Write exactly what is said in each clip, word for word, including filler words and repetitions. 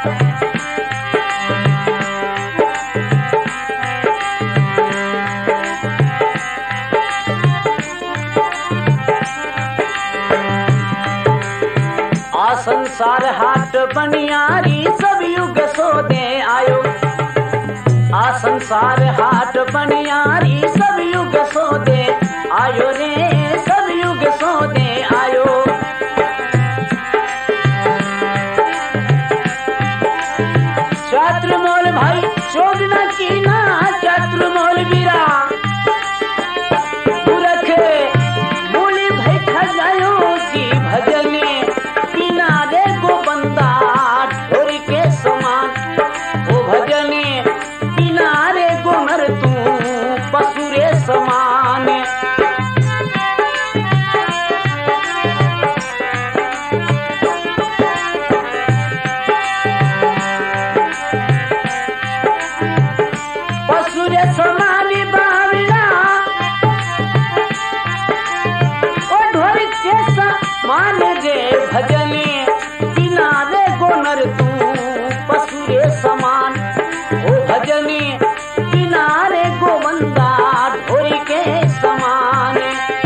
संसार हाट बनियारी सब युग सो दे आयो। आ संसार हाट बनियारी सब युग सो दे आयो रे, सब युग सो दे आयो। चातुर्मोल भाई चोगना की ना चातुर्मोल बीरा रखे मूली भाई खजायो की भजने किनारे को बंदा ढोरी के समान। ओ भजने किनारे को नर तू पसुरे समान। पसुरे समान बावला ओ ढोरी के समान रे भजने किनारे गोनर तू पसुरे समान। ओ भजने किनारे गोवंदा ढोरी के समान।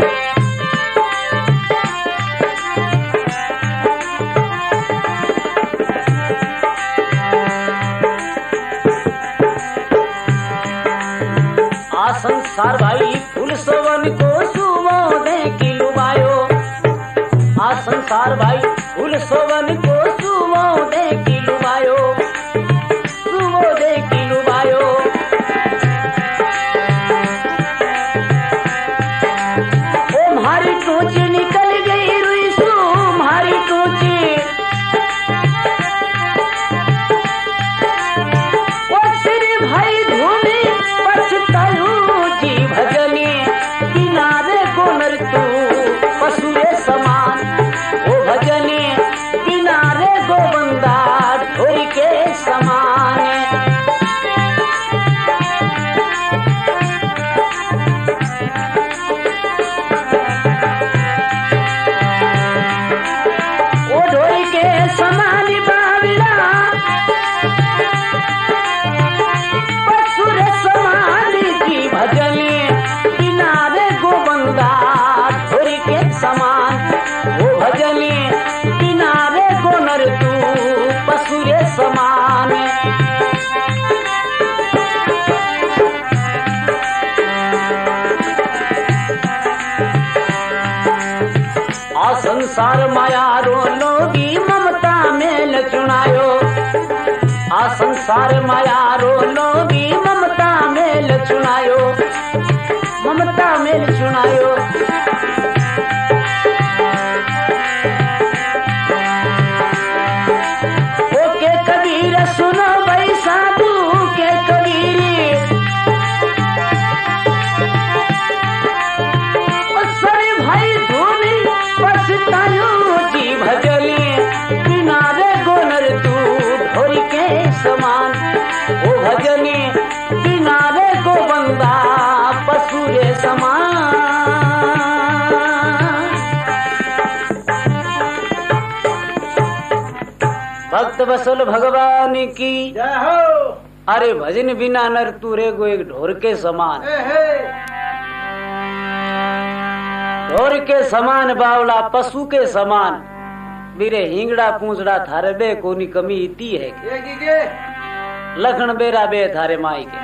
आ संसार भाई फूल सोवन को सुमो दे की लुबायो। आ संसार भाई फूल सोवन को सुमो दे की लुबायो, सुमो दे की लुबायो। ओ म्हारी टूची निकल गई रुई सु म्हारी टूची। ओ श्री भाई धूनी पछतायू जी भजनी किनारे गोनर तू पसुरे समान। ओ भजने किनारे गोबंदा ढोरी के समान। ओ ढोरी के समान बावला पसुर समान की भजने किनारे गोबंदा ढोरी के समान। ओ भजने किनारे गोनर तू पसुरे समान। आ संसार माया रो लोगी ममता मेल चुनायो। आ संसार माया रो लोगी ममता मेल चुनायो, ममता मेल चुनायो। ओके कबीर सुनो भाई साधु के कबीरी। ओ सरे भाई धूनी पछतायो जी भजने किनारे गोनर तू ढोरी के समान। ओ भजने किनारे को बंदा पसुरे समान। भक्त बसल भगवान की जय हो। अरे भजन बिना नर तू रे गो एक ढोर के समान। ढोर के समान बावला पशु के समान। बीरे हिंगड़ा पूंछड़ा थारे बे कोनी कमी इती है के। लखन बेरा बे थारे माई के।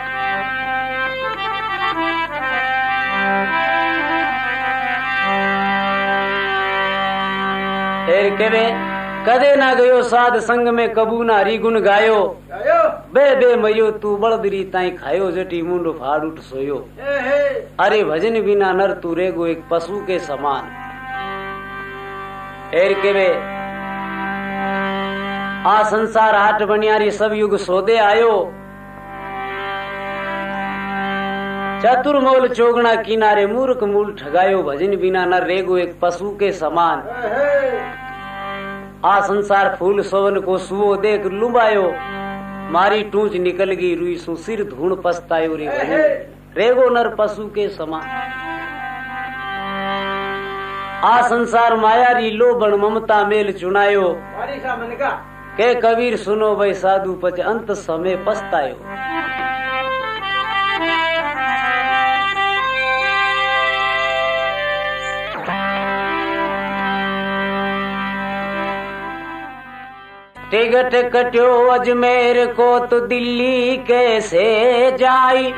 फिर के कदे ना गयो साध संग में कबू ना हरी गुण गायो। बे बे मयो तू बड़दरी ताई खायो जटी मुंडो फाड़ उठ सोयो। अरे भजन बिना नर तू रेगो एक पशु के समान। एर के वे आ संसार हाट बनियारी सब युग सोदे आयो। चतुर्मोल चोगना किनारे मूर्ख मूल ठगायो। भजन बिना नर रेगो एक पशु के समान। आ संसार फूल सोवन को सुओ देख लुबायो। मारी टूंच निकल गई रुई सु सिर धूण पछतायो रे रेगो नर पशु के समान। आ संसार माया री लोभन ममता मेल चुनायो। के कबीर सुनो भाई साधु पच अंत समय पछतायो। टिकट कट्यो अजमेर को तो दिल्ली कैसे जाई,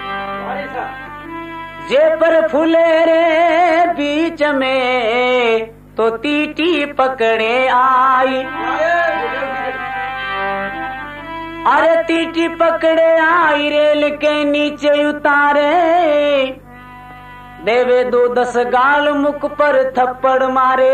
जे पर फूले रे बीच में तो टीटी पकड़े आई। अरे टीटी पकड़े आई रेल के नीचे उतारे, देवे दो दस गाल मुख पर थप्पड़ मारे।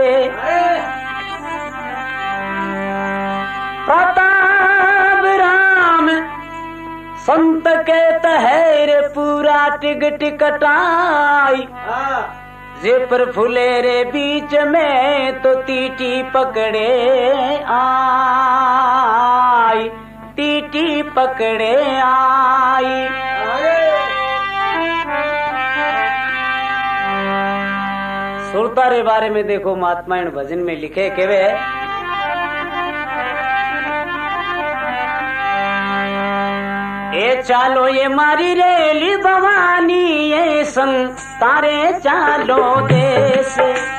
प्रताप राम संत कहता है रे पूरा टिकट कटाई, जे पर फूले रे बीच में तो टीटी पकड़े आई, टीटी पकड़े आई। सुरता रे बारे में देखो महात्मा भजन में लिखे के वे ए चालो ये मारी रेली भवानी ये संग तारे चालो देश।